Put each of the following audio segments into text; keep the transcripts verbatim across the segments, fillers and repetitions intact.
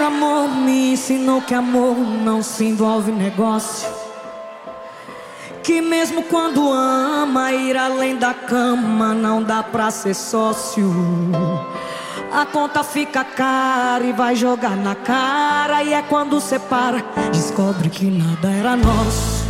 primeiro amor me ensinou que amor não se envolve em negócio, que mesmo quando ama, ir além da cama não dá pra ser sócio. A conta fica cara e vai jogar na cara, e é quando separa, descobre que nada era nosso.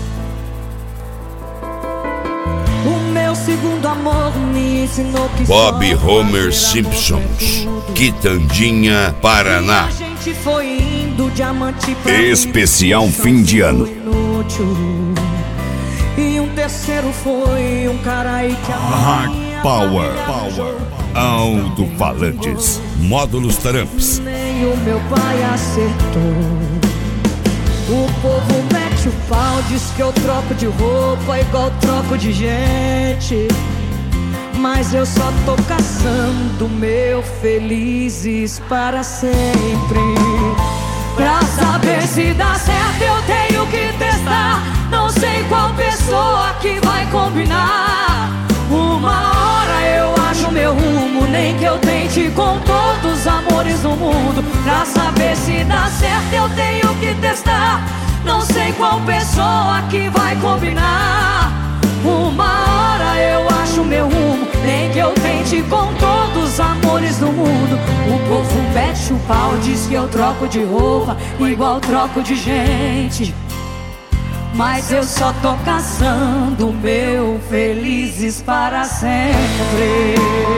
O meu segundo amor me ensinou que Bob Homer Simpsons, Quitandinha, Paraná. E a gente foi indo, diamante pra Especial mim, fim de ano. Inútil. E um terceiro foi um cara aí que Hard Power, Power, alto-falantes, módulos Taramps. nem o meu pai acertou. O povo mete o pau, diz que eu troco de roupa igual troco de gente, mas eu só tô caçando meu felizes para sempre. Pra saber se dá certo eu tenho que testar, não sei qual pessoa que vai combinar. Uma hora eu acho meu rumo, nem que eu tente com todos os amores do mundo. Pra saber se dá certo eu tenho que testar, não sei qual pessoa que vai combinar. Uma hora eu acho meu rumo, nem que eu tente com todos os amores do mundo. O povo mete o pau, diz que eu troco de roupa igual troco de gente, mas eu só tô caçando meu felizes para sempre.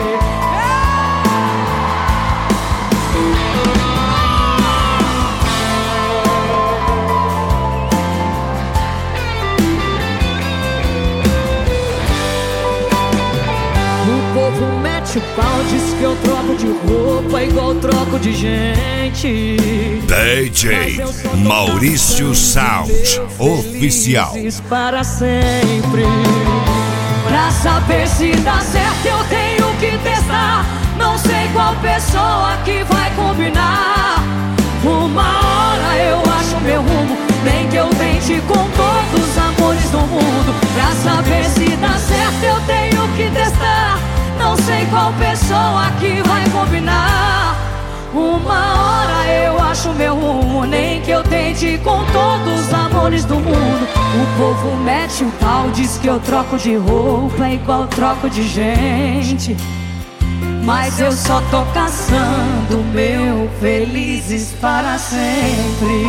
O povo mete o pau, diz que eu troco de roupa igual troco de gente. D J Maurício Sound Oficial. Para sempre. Pra saber se dá certo eu tenho que testar, não sei qual pessoa que vai combinar. Uma hora eu acho meu rumo, nem que eu tente com todos os amores do mundo. Pra saber se dá certo eu tenho que testar, não sei qual pessoa que vai combinar. Uma hora eu acho meu rumo, nem que eu tente com todos os amores do mundo. O povo mete o pau, diz que eu troco de roupa igual troco de gente, mas eu só tô caçando meu felizes para sempre.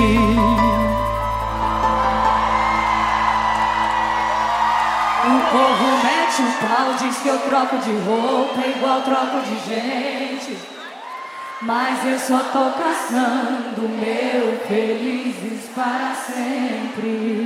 O povo mete o pau, diz que eu troco de roupa igual troco de gente, mas eu só tô caçando meu felizes para sempre.